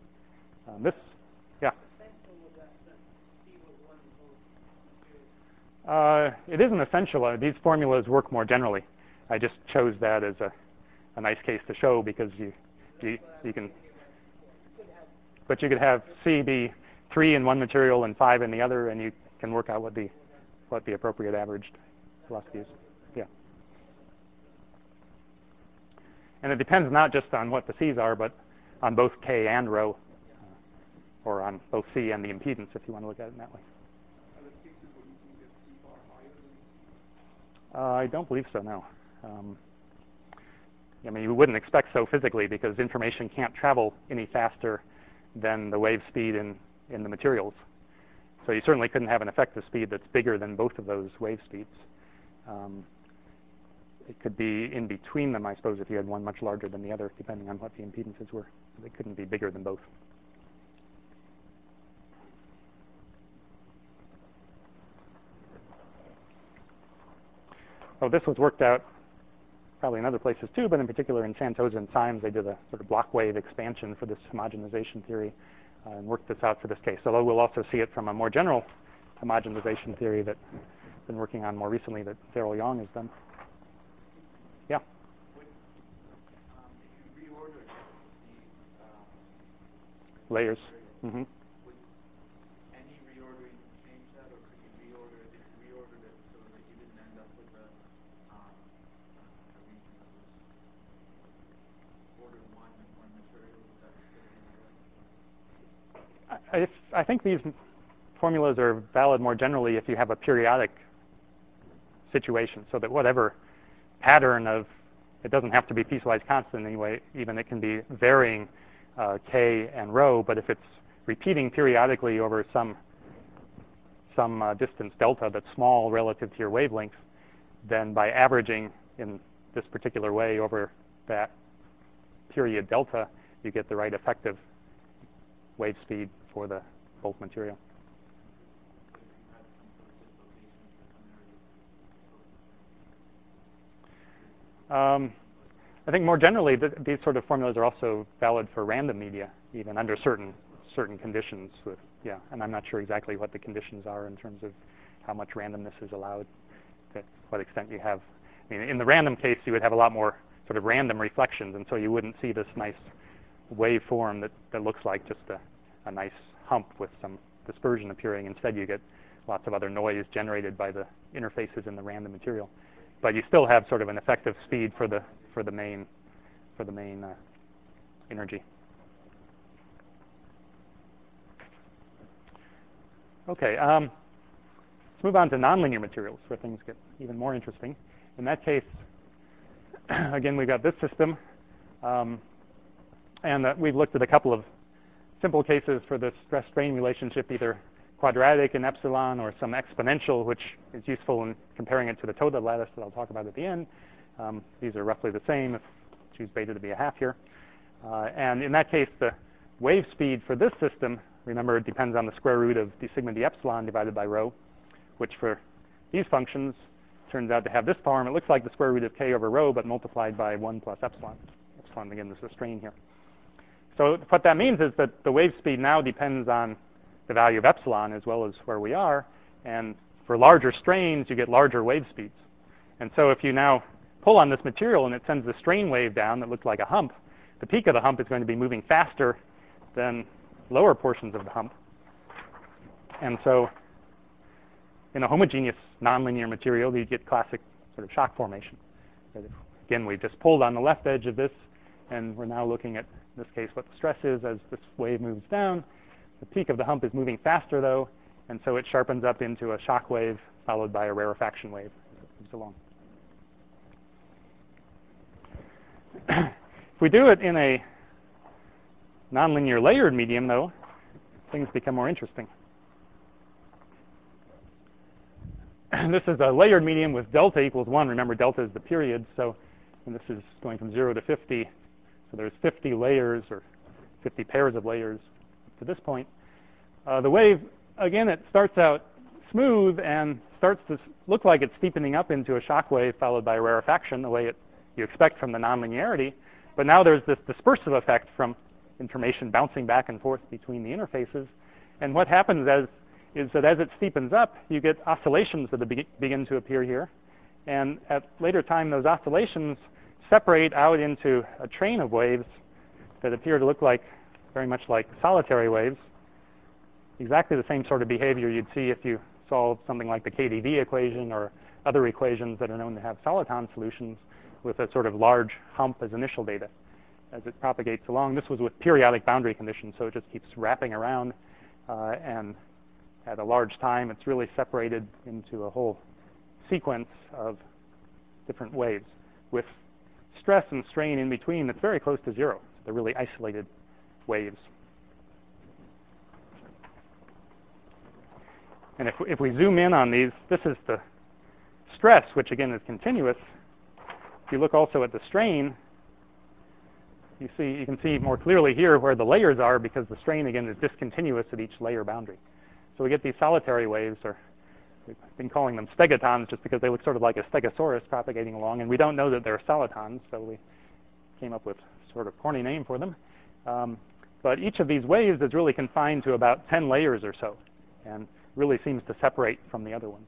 It isn't essential. These formulas work more generally. I just chose that as a nice case to show because you can, but you could have C be 3 in one material and 5 in the other, and you can work out what the appropriate averaged velocity is. Yeah. And it depends not just on what the C's are, but on both K and rho, or on both C and the impedance, if you want to look at it in that way. I don't believe so, no. I mean, you wouldn't expect so physically because information can't travel any faster than the wave speed in the materials. So you certainly couldn't have an effective speed that's bigger than both of those wave speeds. it could be in between them, I suppose, if you had one much larger than the other, depending on what the impedances were. They couldn't be bigger than both. Oh, this was worked out probably in other places too, but in particular in Santosa and Symes, they did a sort of block wave expansion for this homogenization theory and worked this out for this case. Although we'll also see it from a more general homogenization theory that I've been working on more recently that Daryl Yong has done. Yeah? If you reorder the Layers. Mm-hmm. would any reordering change that, or could you reorder it if you reordered it so that you didn't end up with a region that was order one material? Would that still be valid? I think these formulas are valid more generally if you have a periodic situation, so that whatever pattern of, it doesn't have to be piecewise constant anyway, even it can be varying k and rho, but if it's repeating periodically over some distance delta that's small relative to your wavelength, then by averaging in this particular way over that period delta, you get the right effective wave speed for the bulk material. I think more generally, these sort of formulas are also valid for random media, even under certain conditions. And I'm not sure exactly what the conditions are in terms of how much randomness is allowed, to what extent you have. I mean, in the random case, you would have a lot more sort of random reflections, and so you wouldn't see this nice waveform that looks like just a nice hump with some dispersion appearing. Instead, you get lots of other noise generated by the interfaces in the random material. But you still have sort of an effective speed for the main energy. Okay, let's move on to nonlinear materials where things get even more interesting. In that case, again, we've got this system, and we've looked at a couple of simple cases for the stress-strain relationship, either quadratic in epsilon or some exponential, which is useful in comparing it to the Toda lattice that I'll talk about at the end. These are roughly the same if I choose beta to be a half here. And in that case, the wave speed for this system, remember, it depends on the square root of d sigma d epsilon divided by rho, which for these functions turns out to have this form. It looks like the square root of k over rho, but multiplied by 1 plus epsilon. Epsilon, again, this is a strain here. So what that means is that the wave speed now depends on the value of epsilon as well as where we are. And for larger strains, you get larger wave speeds. And so if you now pull on this material and it sends the strain wave down that looks like a hump, the peak of the hump is going to be moving faster than lower portions of the hump. And so in a homogeneous nonlinear material, you get classic sort of shock formation. Again, we just pulled on the left edge of this, and we're now looking at, in this case, what the stress is as this wave moves down. The peak of the hump is moving faster, though, and so it sharpens up into a shock wave followed by a rarefaction wave as it moves along. If we do it in a nonlinear layered medium, though, things become more interesting. This is a layered medium with delta equals 1. Remember, delta is the period, so and this is going from 0 to 50. So there's 50 layers or 50 pairs of layers to this point. The wave, again, it starts out smooth and starts to look like it's steepening up into a shock wave followed by a rarefaction, the way you expect from the nonlinearity. But now there's this dispersive effect from information bouncing back and forth between the interfaces. And what happens is that as it steepens up, you get oscillations that begin to appear here. And at later time, those oscillations separate out into a train of waves that appear to look like very much like solitary waves. Exactly the same sort of behavior you'd see if you solve something like the KdV equation or other equations that are known to have soliton solutions with a sort of large hump as initial data. As it propagates along, this was with periodic boundary conditions, so it just keeps wrapping around, and at a large time, it's really separated into a whole sequence of different waves with stress and strain in between that's very close to zero. They're really isolated waves. And if we zoom in on these, this is the stress, which again is continuous. if you look also at the strain, you can see more clearly here where the layers are, because the strain again is discontinuous at each layer boundary. So we get these solitary waves, or we've been calling them stegotons just because they look sort of like a stegosaurus propagating along, and we don't know that they're solitons, so we came up with sort of corny name for them. But each of these waves is really confined to about 10 layers or so, and really seems to separate from the other ones.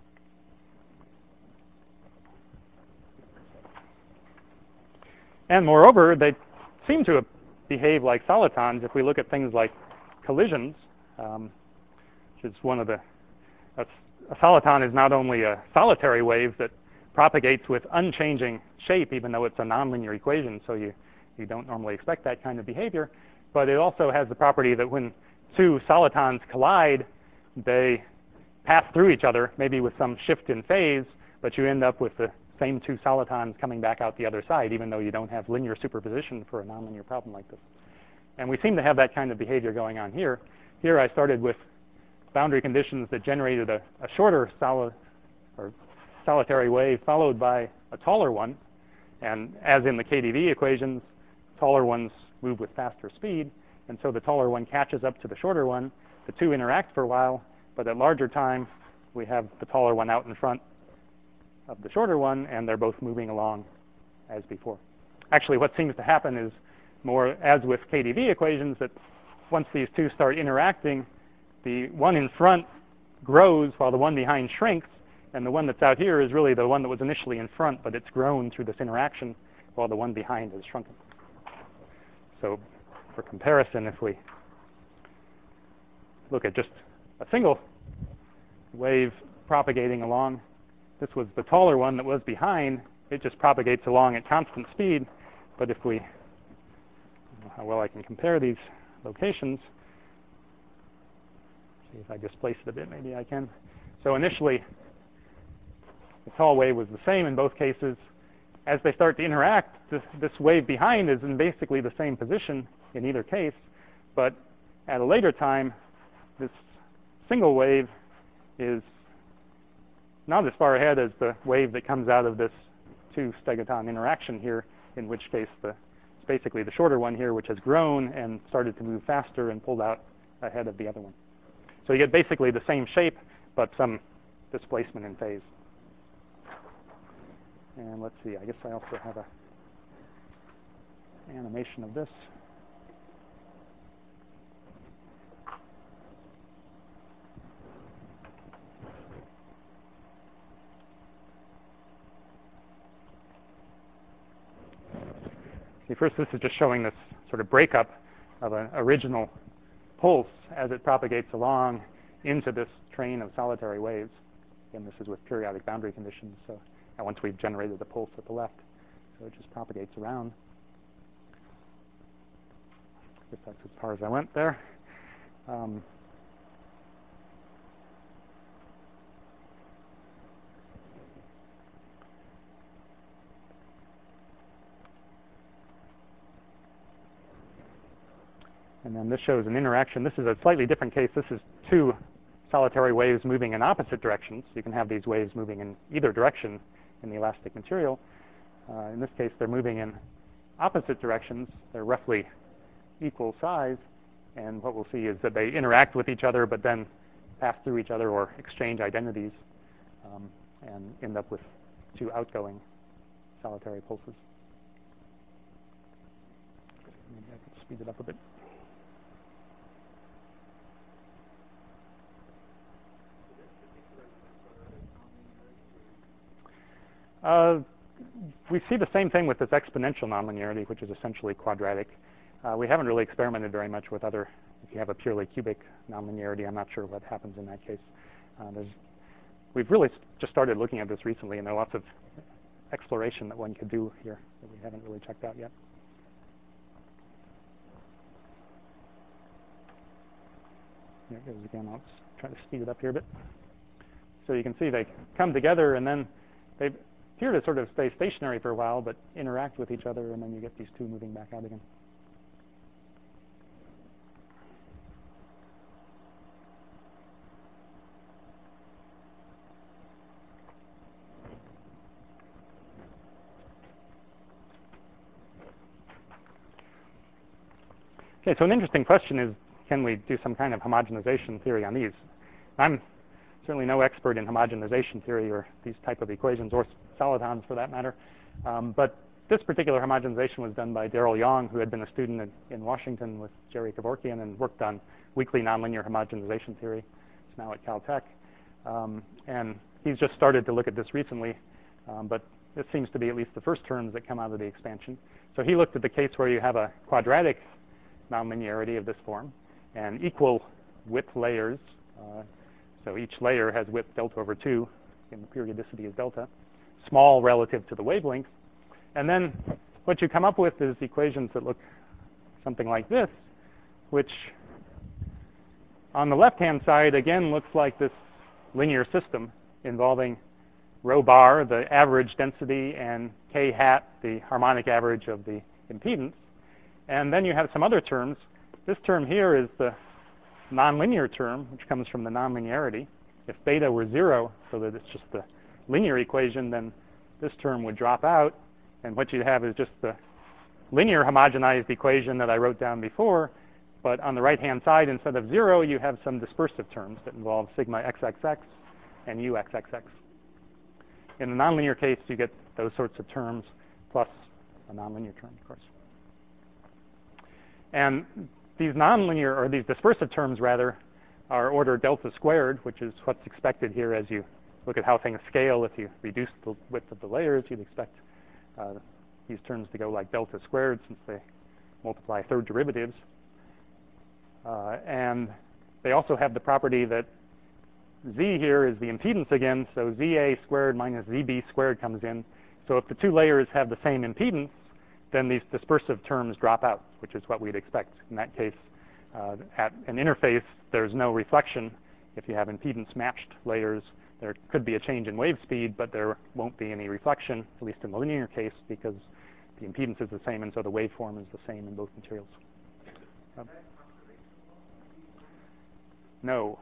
And moreover, they seem to behave like solitons if we look at things like collisions, which is one of the... A soliton is not only a solitary wave that propagates with unchanging shape, even though it's a nonlinear equation, so you don't normally expect that kind of behavior, but it also has the property that when two solitons collide, they pass through each other, maybe with some shift in phase, but you end up with the same two solitons coming back out the other side, even though you don't have linear superposition for a nonlinear problem like this. And we seem to have that kind of behavior going on here. Here I started with boundary conditions that generated a shorter solitary wave followed by a taller one. And as in the KdV equations, taller ones move with faster speed. And so the taller one catches up to the shorter one. The two interact for a while, but at larger time, we have the taller one out in front of the shorter one, and they're both moving along as before. Actually, what seems to happen is more as with KdV equations, that once these two start interacting, the one in front grows while the one behind shrinks, and the one that's out here is really the one that was initially in front, but it's grown through this interaction while the one behind is shrunken. So for comparison, if we look at just a single wave propagating along, this was the taller one that was behind. It just propagates along at constant speed. But if we, I don't know how well I can compare these locations. See if I displace it a bit, maybe I can. So initially, the tall wave was the same in both cases. As they start to interact, this wave behind is in basically the same position in either case. But at a later time, this single wave is not as far ahead as the wave that comes out of this two stegoton interaction here, in which case it's basically the shorter one here, which has grown and started to move faster and pulled out ahead of the other one. So you get basically the same shape, but some displacement in phase. And let's see, I guess I also have an animation of this. See, first this is just showing this sort of breakup of an original pulse as it propagates along into this train of solitary waves. And this is with periodic boundary conditions. So and once we've generated the pulse at the left, so it just propagates around. I guess that's as far as I went there. And then this shows an interaction. This is a slightly different case. This is two solitary waves moving in opposite directions. You can have these waves moving in either direction in the elastic material. In this case, they're moving in opposite directions. They're roughly equal size. And what we'll see is that they interact with each other, but then pass through each other or exchange identities and end up with two outgoing solitary pulses. Maybe I could speed it up a bit. We see the same thing with this exponential nonlinearity, which is essentially quadratic. We haven't really experimented very much with other, if you have a purely cubic nonlinearity, I'm not sure what happens in that case. We've really just started looking at this recently, and there are lots of exploration that one could do here that we haven't really checked out yet. There it goes again. I'll just try to speed it up here a bit. So you can see they come together, and then they appear to sort of stay stationary for a while, but interact with each other, and then you get these two moving back out again. Okay, so an interesting question is, can we do some kind of homogenization theory on these? I'm certainly no expert in homogenization theory or these type of equations, or solitons for that matter. But this particular homogenization was done by Darrell Yong, who had been a student in Washington with Jerry Kevorkian and worked on weakly nonlinear homogenization theory. He's now at Caltech. And he's just started to look at this recently, but this seems to be at least the first terms that come out of the expansion. So he looked at the case where you have a quadratic nonlinearity of this form and equal width layers. So each layer has width delta over 2, and the periodicity is delta, small relative to the wavelength. And then what you come up with is equations that look something like this, which on the left-hand side, again, looks like this linear system involving rho bar, the average density, and k hat, the harmonic average of the impedance. And then you have some other terms. This term here is the nonlinear term, which comes from the nonlinearity. If beta were 0, so that it's just the linear equation, then this term would drop out. And what you have is just the linear homogenized equation that I wrote down before. But on the right-hand side, instead of 0, you have some dispersive terms that involve sigma xxx and uxxx. In the nonlinear case, you get those sorts of terms plus a nonlinear term, of course. And these nonlinear, or these dispersive terms, rather, are order delta squared, which is what's expected here as you look at how things scale. If you reduce the width of the layers, you'd expect these terms to go like delta squared since they multiply third derivatives. And they also have the property that Z here is the impedance again, so ZA squared minus ZB squared comes in. So if the two layers have the same impedance, then these dispersive terms drop out, which is what we'd expect. In that case, at an interface, there's no reflection. If you have impedance matched layers, there could be a change in wave speed, but there won't be any reflection, at least in the linear case, because the impedance is the same, and so the waveform is the same in both materials. No.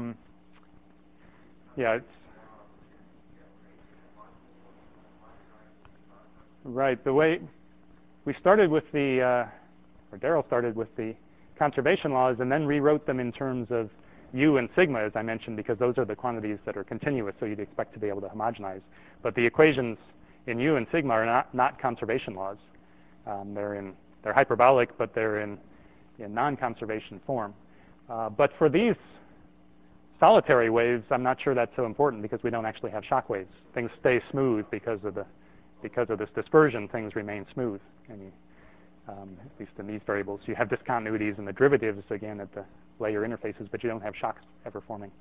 Yeah, it's right. The way we started with the, or Darrell started with the conservation laws and then rewrote them in terms of U and sigma, as I mentioned, because those are the quantities that are continuous, so you'd expect to be able to homogenize. But the equations in U and sigma are not conservation laws. They're hyperbolic, but they're in non-conservation form. But for these solitary waves, I'm not sure that's so important because we don't actually have shock waves. Things stay smooth because of this dispersion. Things remain smooth, and at least in these variables, you have discontinuities in the derivatives again at the layer interfaces, but you don't have shocks ever forming.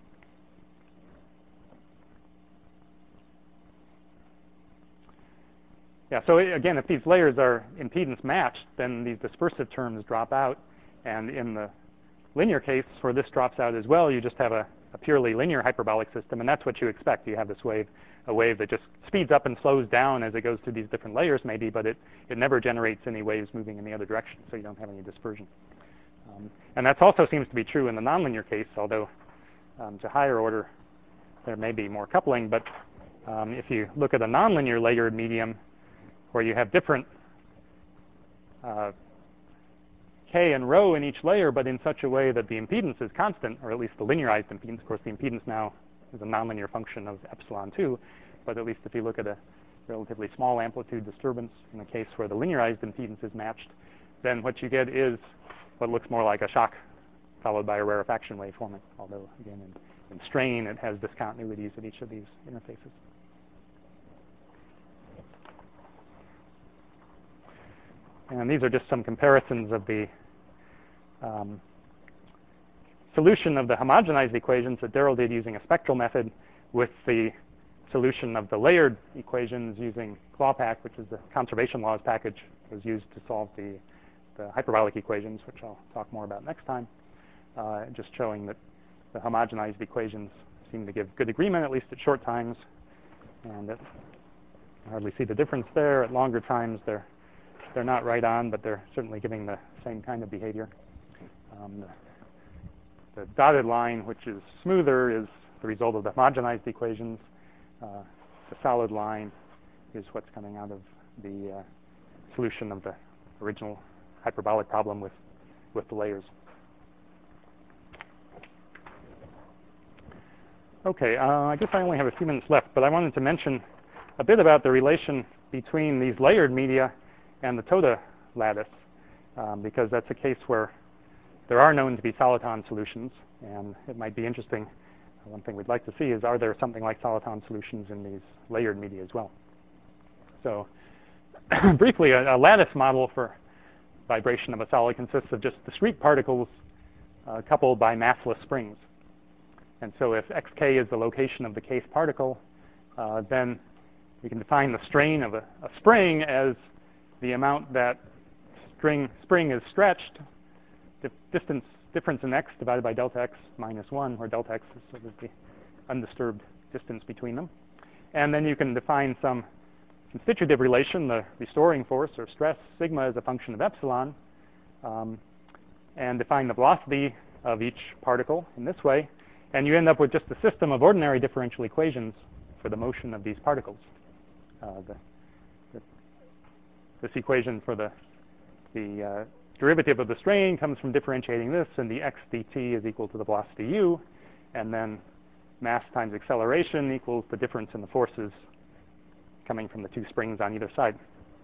Yeah. So again, if these layers are impedance matched, then these dispersive terms drop out, and in the linear case, where this drops out as well, you just have a purely linear hyperbolic system, and that's what you expect. You have this wave, a wave that just speeds up and slows down as it goes through these different layers maybe, but it never generates any waves moving in the other direction, so you don't have any dispersion. And that also seems to be true in the nonlinear case, although to higher order there may be more coupling. But if you look at a nonlinear layered medium where you have different K and rho in each layer, but in such a way that the impedance is constant, or at least the linearized impedance. Of course, the impedance now is a nonlinear function of epsilon 2, but at least if you look at a relatively small amplitude disturbance in the case where the linearized impedance is matched, then what you get is what looks more like a shock followed by a rarefaction wave forming, although, again, in strain, it has discontinuities at each of these interfaces. And these are just some comparisons of the solution of the homogenized equations that Darrell did using a spectral method with the solution of the layered equations using CLAWPACK, which is the conservation laws package that was used to solve the hyperbolic equations, which I'll talk more about next time, just showing that the homogenized equations seem to give good agreement, at least at short times, and that I hardly see the difference there. At longer times, they're not right on, but they're certainly giving the same kind of behavior. The dotted line, which is smoother, is the result of the homogenized equations. The solid line is what's coming out of the solution of the original hyperbolic problem with with the layers. Okay, I guess I only have a few minutes left, but I wanted to mention a bit about the relation between these layered media and the Toda lattice, because that's a case where there are known to be soliton solutions, and it might be interesting. One thing we'd like to see is, are there something like soliton solutions in these layered media as well? So briefly, a lattice model for vibration of a solid consists of just discrete particles coupled by massless springs. And so if xk is the location of the case particle, then we can define the strain of a spring as the amount that spring is stretched, the difference in x divided by delta x minus 1, where delta x is sort of the undisturbed distance between them. And then you can define some constitutive relation, the restoring force or stress, sigma, as a function of epsilon, and define the velocity of each particle in this way. And you end up with just a system of ordinary differential equations for the motion of these particles. This equation for the derivative of the strain comes from differentiating this, and the x dt is equal to the velocity u, and then mass times acceleration equals the difference in the forces coming from the two springs on either side.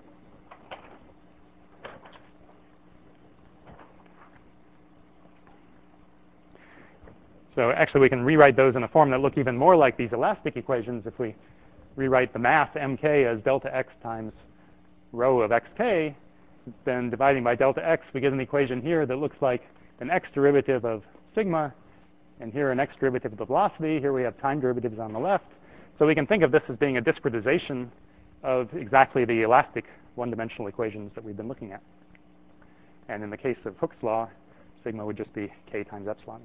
So actually we can rewrite those in a form that look even more like these elastic equations if we rewrite the mass mk as delta x times rho of xk. Then dividing by delta x, we get an equation here that looks like an x derivative of sigma, and here an x derivative of the velocity. Here we have time derivatives on the left. So we can think of this as being a discretization of exactly the elastic one-dimensional equations that we've been looking at. And in the case of Hooke's law, sigma would just be k times epsilon.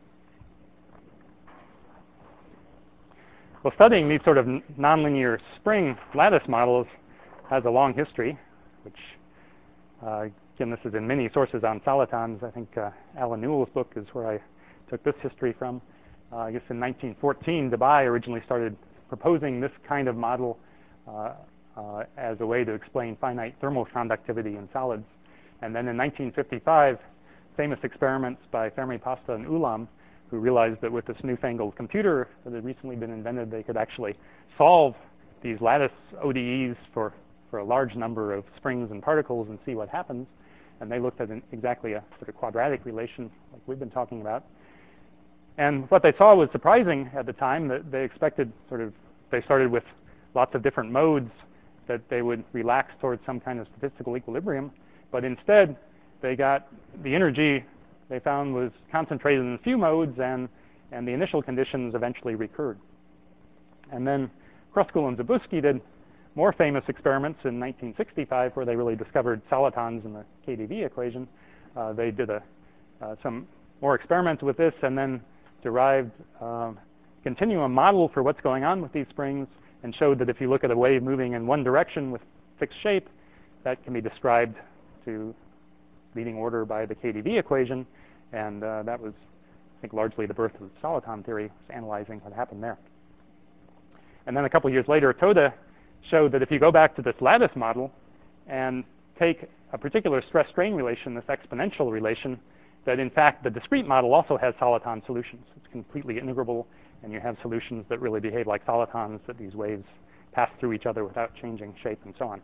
Well, studying these sort of nonlinear spring lattice models has a long history, which again, this is in many sources on solitons. I think Alan Newell's book is where I took this history from. I guess in 1914, Debye originally started proposing this kind of model as a way to explain finite thermal conductivity in solids. And then in 1955, famous experiments by Fermi, Pasta, and Ulam, who realized that with this newfangled computer that had recently been invented, they could actually solve these lattice ODEs for a large number of springs and particles and see what happens. And they looked at exactly a sort of quadratic relation like we've been talking about. And what they saw was surprising at the time, that they expected they started with lots of different modes that they would relax towards some kind of statistical equilibrium. But instead, they got the energy they found was concentrated in a few modes, and the initial conditions eventually recurred. And then Kruskal and Zabusky did more famous experiments in 1965 where they really discovered solitons in the KdV equation. They did some more experiments with this and then derived continuum model for what's going on with these springs, and showed that if you look at a wave moving in one direction with fixed shape, that can be described to leading order by the KdV equation. And that was, I think, largely the birth of soliton theory, was analyzing what happened there. And then a couple years later, Toda showed that if you go back to this lattice model and take a particular stress-strain relation, this exponential relation, that in fact the discrete model also has soliton solutions. It's completely integrable, and you have solutions that really behave like solitons, that these waves pass through each other without changing shape and so on.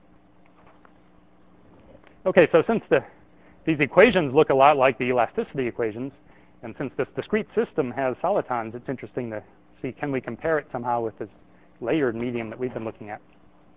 Okay, so since these equations look a lot like the elasticity equations, and since this discrete system has solitons, it's interesting to see, can we compare it somehow with this layered medium that we've been looking at?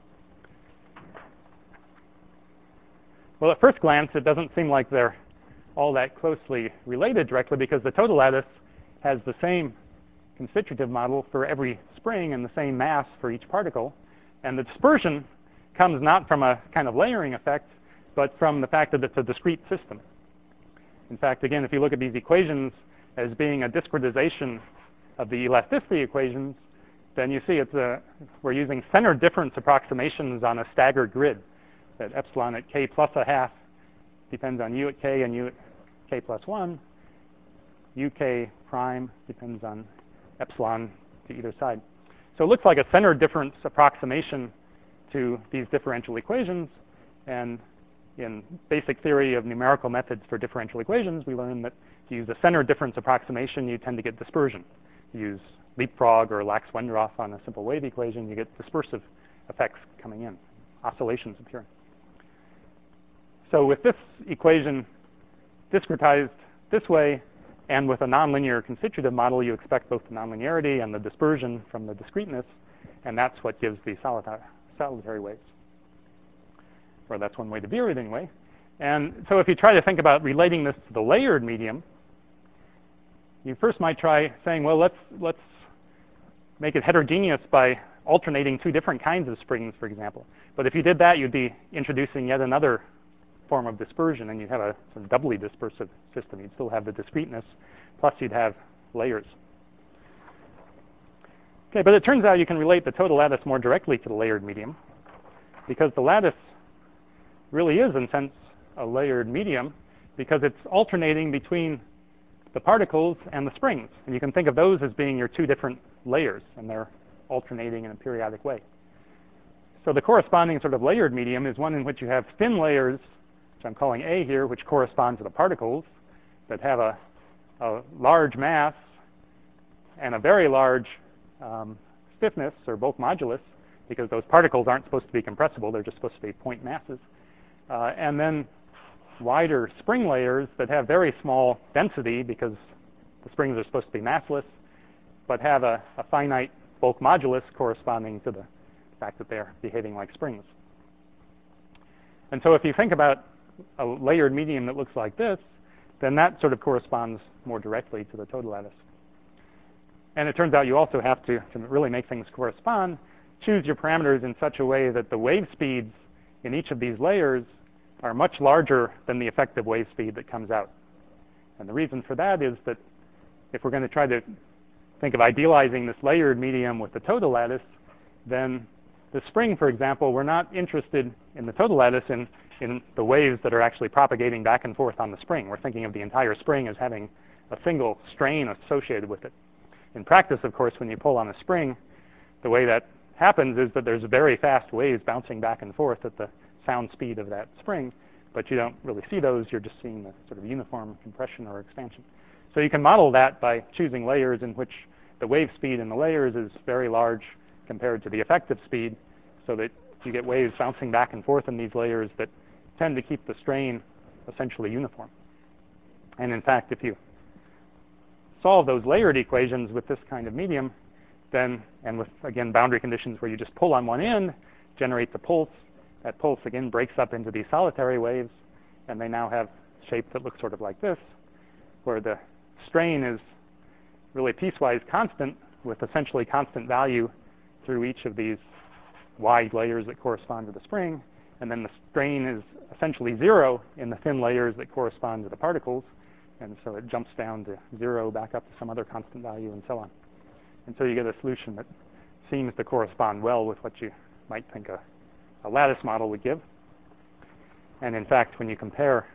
Well, at first glance, it doesn't seem like they're all that closely related directly, because the Toda lattice has the same constitutive model for every spring and the same mass for each particle. And the dispersion comes not from a kind of layering effect, but from the fact that it's a discrete system. In fact, again, if you look at these equations as being a discretization of the elasticity equations, then you see we're using center difference approximations on a staggered grid. That epsilon at k plus a half depends on u at k and u at k plus 1. uk prime depends on epsilon to either side. So it looks like a center difference approximation to these differential equations. And in basic theory of numerical methods for differential equations, we learned that if you use a center difference approximation, you tend to get dispersion. If you use leapfrog or Lax-Wendroff on a simple wave equation, you get dispersive effects coming in, oscillations appearing. So with this equation discretized this way, and with a nonlinear constitutive model, you expect both the nonlinearity and the dispersion from the discreteness, and that's what gives the solitary waves. Or that's one way to view it anyway. And so if you try to think about relating this to the layered medium, you first might try saying, well, let's make it heterogeneous by alternating two different kinds of springs, for example. But if you did that, you'd be introducing yet another form of dispersion, and you'd have a sort of doubly dispersive system. You'd still have the discreteness, plus you'd have layers. Okay, but it turns out you can relate the total lattice more directly to the layered medium, because the lattice really is, in a sense, a layered medium, because it's alternating between the particles and the springs. And you can think of those as being your two different layers, and they're alternating in a periodic way. So the corresponding sort of layered medium is one in which you have thin layers, which I'm calling A here, which correspond to the particles that have a large mass and a very large stiffness, or bulk modulus, because those particles aren't supposed to be compressible. They're just supposed to be point masses. And then wider spring layers that have very small density, because the springs are supposed to be massless, but have a finite bulk modulus corresponding to the fact that they're behaving like springs. And so if you think about a layered medium that looks like this, then that sort of corresponds more directly to the total lattice. And it turns out you also have to really make things correspond, choose your parameters in such a way that the wave speeds in each of these layers are much larger than the effective wave speed that comes out. And the reason for that is that if we're going to try to think of idealizing this layered medium with the total lattice, then the spring, for example, we're not interested in the total lattice in the waves that are actually propagating back and forth on the spring. We're thinking of the entire spring as having a single strain associated with it. In practice, of course, when you pull on a spring, the way that happens is that there's very fast waves bouncing back and forth at the sound speed of that spring, but you don't really see those. You're just seeing the sort of uniform compression or expansion. So you can model that by choosing layers in which the wave speed in the layers is very large compared to the effective speed, so that you get waves bouncing back and forth in these layers that tend to keep the strain essentially uniform. And in fact, if you solve those layered equations with this kind of medium, then, and with, again, boundary conditions where you just pull on one end, generate the pulse, that pulse, again, breaks up into these solitary waves, and they now have shape that looks sort of like this, where the strain is really piecewise constant with essentially constant value through each of these wide layers that correspond to the spring, and then the strain is essentially zero in the thin layers that correspond to the particles, and so it jumps down to zero, back up to some other constant value, and so on. And so you get a solution that seems to correspond well with what you might think a lattice model would give. And in fact, when you compare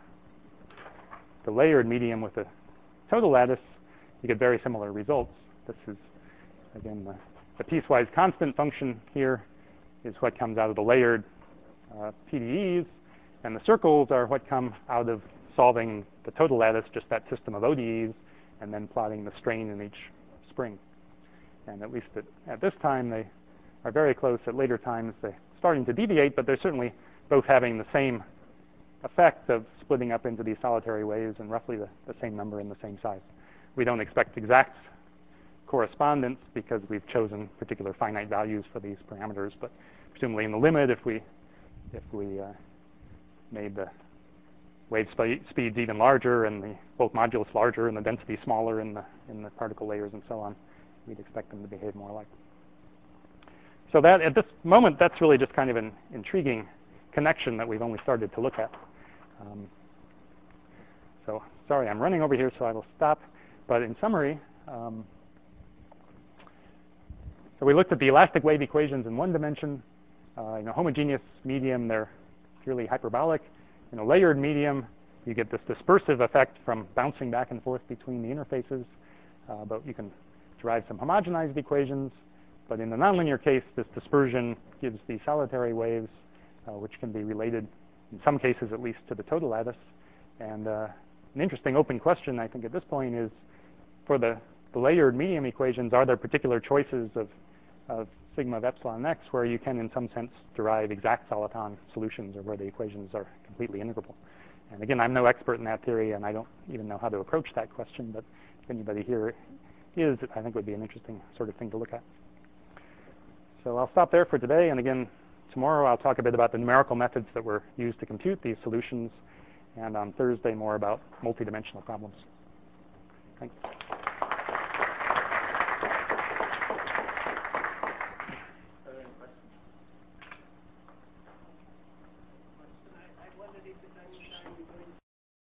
the layered medium with the total lattice, you get very similar results. This is, again, the piecewise constant function here is what comes out of the layered PDEs, and the circles are what come out of solving the total lattice, just that system of ODEs, and then plotting the strain in each spring. And at least at this time, they are very close. At later times, they're starting to deviate, but they're certainly both having the same effect of splitting up into these solitary waves and roughly the same number and the same size. We don't expect exact correspondence because we've chosen particular finite values for these parameters, but presumably in the limit, if we made the wave speeds even larger and the bulk modulus larger and the density smaller in the particle layers and so on, we'd expect them to behave more alike. So that at this moment, that's really just kind of an intriguing connection that we've only started to look at. So sorry, I'm running over here, so I will stop. But in summary, so we looked at the elastic wave equations in one dimension. In a homogeneous medium, they're purely hyperbolic. In a layered medium, you get this dispersive effect from bouncing back and forth between the interfaces, but you can derive some homogenized equations. But in the nonlinear case, this dispersion gives the solitary waves, which can be related in some cases at least to the total lattice. And an interesting open question, I think, at this point is, for the layered medium equations, are there particular choices of sigma of epsilon x where you can, in some sense, derive exact soliton solutions, or where the equations are completely integrable? And again, I'm no expert in that theory, and I don't even know how to approach that question, but if anybody here is, I think would be an interesting sort of thing to look at. So I'll stop there for today, and again, tomorrow I'll talk a bit about the numerical methods that were used to compute these solutions, and on Thursday more about multidimensional problems. Thanks.